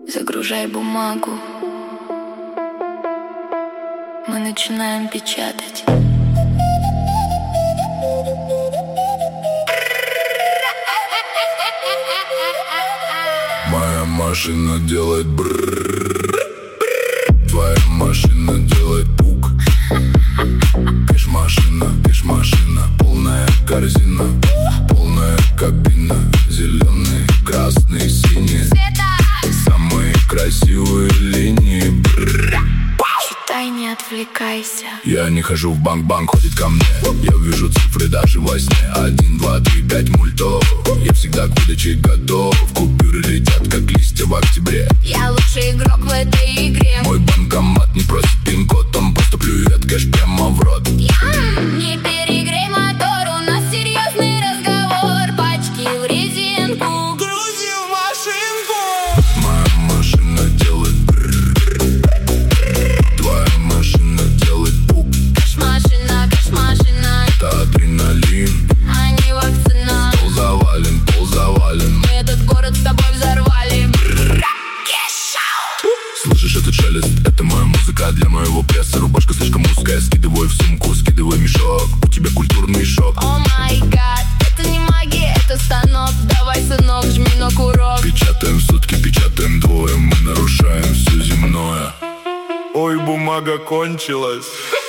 Загружай бумагу. Мы начинаем печатать. Моя машина делает брррр. Твоя машина делает пук. Кэш-машина, полная корзина, полная кабина. Зеленый, красный, синий, самые красивые линии. Брррр. Считай, не отвлекайся. Я не хожу в банк, ходит ко мне. Я вижу цифры даже во сне. 1, 2, 3, 5 мультов. Я всегда к выдаче готов. Купюры летят, как листья в октябре. Я лучший игрок в этой игре. Мой банкомат не просит пин-код, он просто плюет кэш прямо в рот. Не перегрей мотор, у нас серьезный разговор. Пачки в резинку, грузи в машинку. Моя машина делает брррр. Твоя машина делает пук. Кэш-машина, это адреналин. а не вакцина. Пол завален. Мы этот город с тобой взорвали. Слышишь этот шелест? Это моя музыка для моего пресса. Рубашка слишком узкая, скидывай в сумку, скидывай мешок. У тебя культурный шок. О май гад, это не магия, это станок. Давай, сынок, жми на курок. Печатаем сутки, печатаем двое. Мы нарушаем все земное. Ой, бумага кончилась.